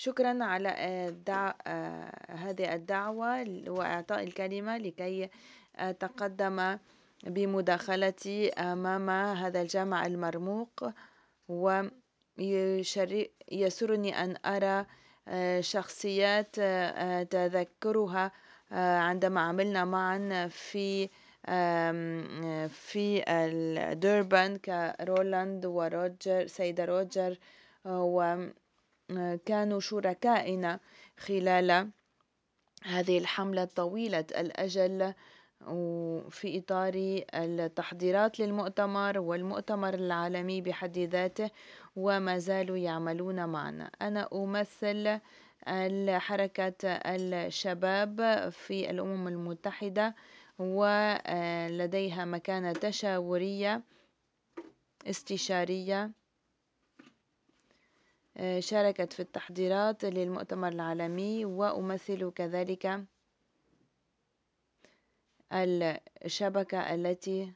شكرا على هذه الدعوة وإعطاء الكلمة لكي أتقدم بمداخلتي أمام هذا الجامع المرموق. ويسرني أن أرى شخصيات تذكرها عندما عملنا معا في دوربان كرولاند وروجر سيدة روجر، وكانوا شركائنا خلال هذه الحملة طويلة الأجل في إطار التحضيرات للمؤتمر والمؤتمر العالمي بحد ذاته، وما زالوا يعملون معنا. أنا أمثل حركة الشباب في الأمم المتحدة، ولديها مكانة تشاورية استشارية. شاركت في التحضيرات للمؤتمر العالمي، وأمثل كذلك الشبكة التي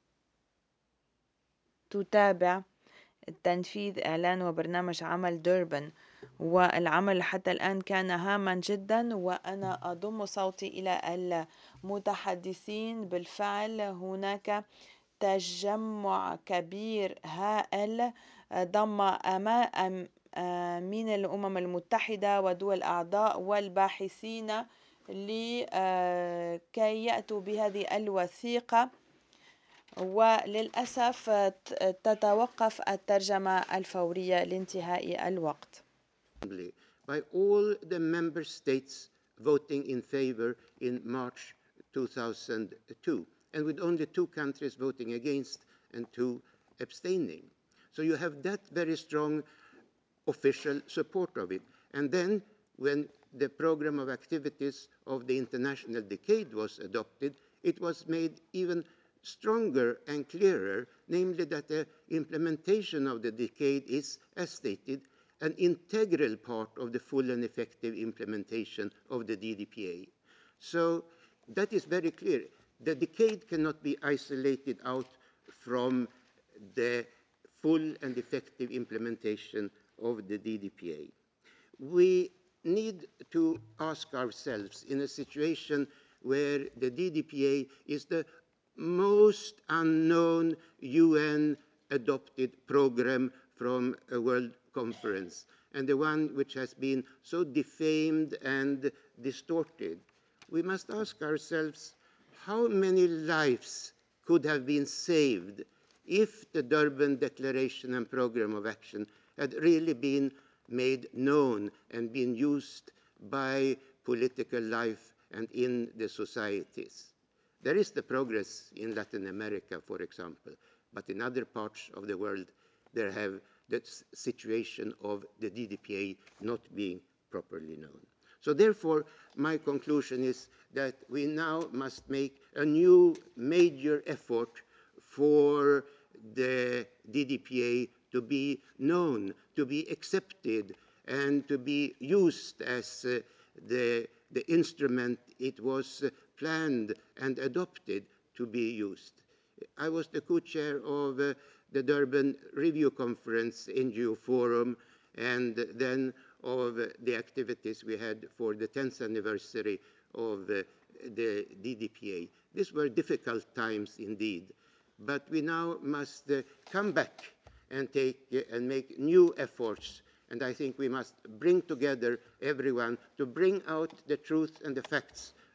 تتابع تنفيذ إعلان وبرنامج عمل دوربن، والعمل حتى الآن كان هاما جدا، وأنا أضم صوتي إلى المتحدثين. بالفعل هناك تجمع كبير هائل ضم أمين الأمم المتحدة ودول أعضاء والباحثين لكي يأتوا بهذه الوثيقة، وللأسف تتوقف الترجمة الفورية لانتهاء الوقت. By all the member states voting in favor in March 2002, and with only 2 countries voting against and 2 abstaining. So you have that very strong official support of it. And then when the program of activities of the international decade was adopted, it was made even stronger and clearer, namely that the implementation of the decade is, as stated, an integral part of the full and effective implementation of the DDPA. So that is very clear. The decade cannot be isolated out from the full and effective implementation of the DDPA. We need to ask ourselves, in a situation where the DDPA is the most unknown UN-adopted program from a world conference, and the one which has been so defamed and distorted, we must ask ourselves how many lives could have been saved if the Durban Declaration and Program of Action had really been made known and been used by political life and in the societies. There is the progress in Latin America, for example, but in other parts of the world, there have the situation of the DDPA not being properly known. So therefore, my conclusion is that we now must make a new major effort for the DDPA to be known, to be accepted, and to be used as the instrument it was planned and adopted to be used. I was the co-chair of the Durban Review Conference NGO Forum, and then of the activities we had for the 10th anniversary of the DDPA. These were difficult times indeed, but we now must come back and make new efforts. And I think we must bring together everyone to bring out the truth and the facts